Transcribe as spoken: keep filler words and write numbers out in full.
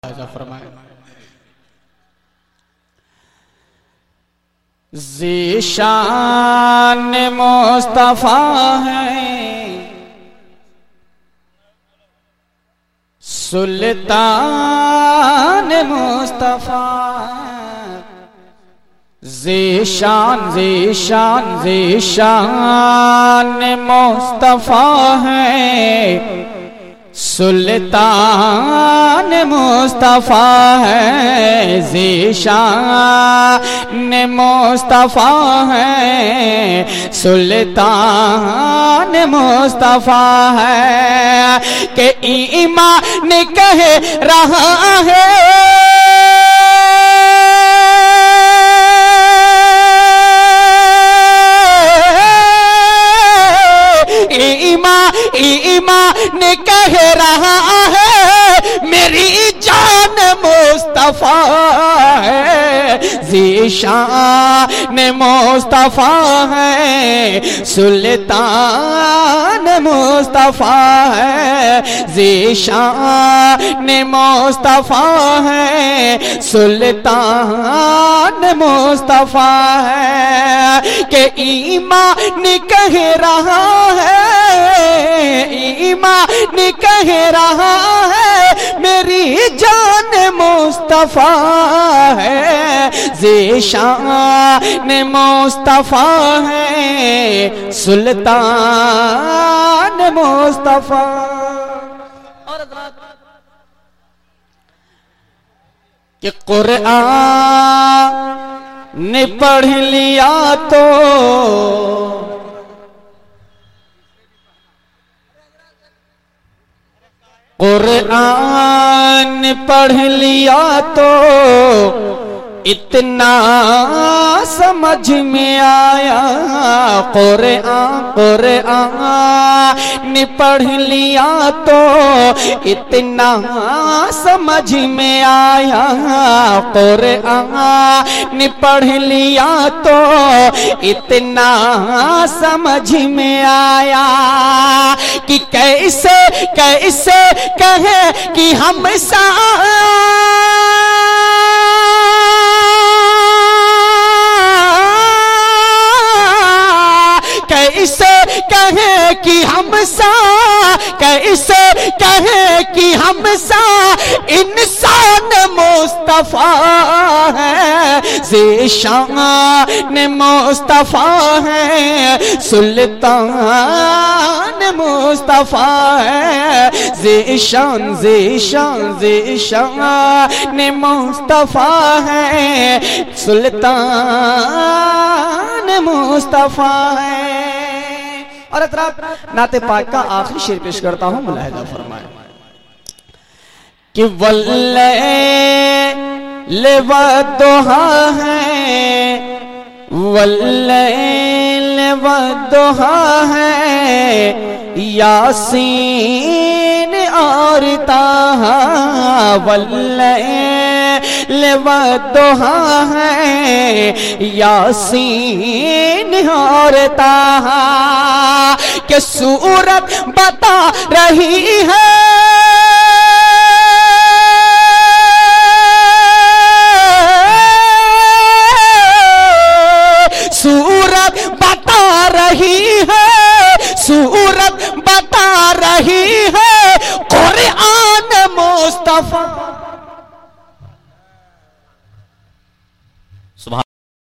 फरमाए। ज़ीशान मुस्तफा है सुल्तान मुस्तफा, ज़ीशान ज़ीशान ज़ीशान मुस्तफा है सुल्तान मुस्तफा है, ज़ीशान मुस्तफा है सुल्तान मुस्तफा है कि ईमान कह रहा है ईमान ईमान कह रहा है मेरी जान मुस्तफा है, ज़ीशान मुस्तफा है सुल्तान मुस्तफा है, ज़ीशान मुस्तफा है सुल्तान मुस्तफा है कि ईमान कह रहा है ईमान कह रहा है मेरी जान मुस्तफा है, ज़ीशान मुस्तफा है सुल्तान मुस्तफा। और कि कुरान ने पढ़ लिया तो कुरान पढ़ लिया तो इतना समझ में आया, कुरान कुरान पढ़ लिया तो इतना समझ में आया, कुरान पढ़ लिया तो इतना समझ में आया कि कैसे कैसे कहे कि हम सा कैसे कहे कि हम सा कैसे कहे कि हम सा इंसान मुस्तफा है, ज़ीशान मुस्तफा है सुल्तान मुस्तफा है, ज़ीशान ज़ीशान ज़ीशान मुस्तफा है सुल्तान मुस्तफा है। और अतराफ नाते पाक का आखिरी शेर पेश करता हूं, मुलाहिजा फरमाए कि वल्लैल वद्दुहा है वल्लैल वद्दुहा है यासीन और ताहा, वल्लैल वद्दुहा है यासीन और ताहा के सूरत बता रही है सूरत बता रही है सूरत बता रही है कुरान मुस्तफा।